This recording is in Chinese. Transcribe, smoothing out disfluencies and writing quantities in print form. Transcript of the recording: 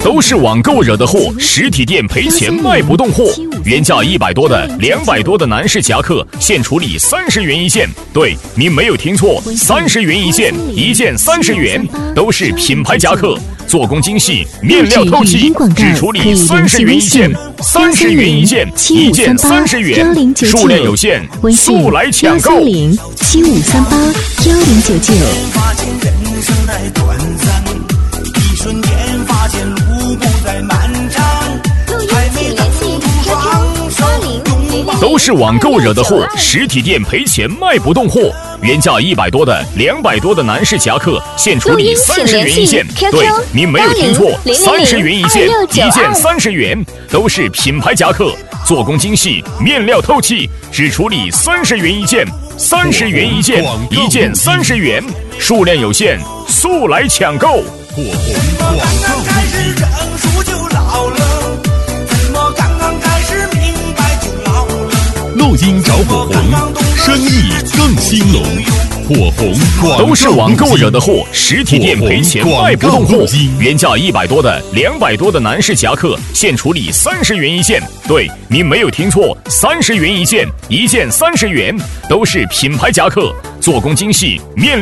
都是网购惹的祸，实体店赔钱卖不动货。原价100多的、200多的男士夹克，现处理30元一件。对，您没有听错，30元一件，一件30元，都是品牌夹克，做工精细，面料透气，只处理30元一件，30元一件，一件30元，数量有限，速来抢购。 130-7538-1099。 一瞬间发现路不再漫长，还没等付出双手拥抱。 都是网购惹的祸，实体店赔钱卖不动货。原价100多的、200多的男士夹克，现处理30元一件。对，您没有听错，30元一件，一件30元，都是品牌夹克，做工精细，面料透气，只处理30元一件，30元一件，一件30元，数量有限，速来抢购。 怎么刚刚开始认输就老了？怎么刚刚开始明白就老了？ 录音找火红，生意更兴隆。火红都是网购惹的祸，实体店赔钱卖不动货。原价100多的、200多的男士夹克，现处理30元一件。对，您没有听错，30元一件，一件30元，都是品牌夹克，做工精细，面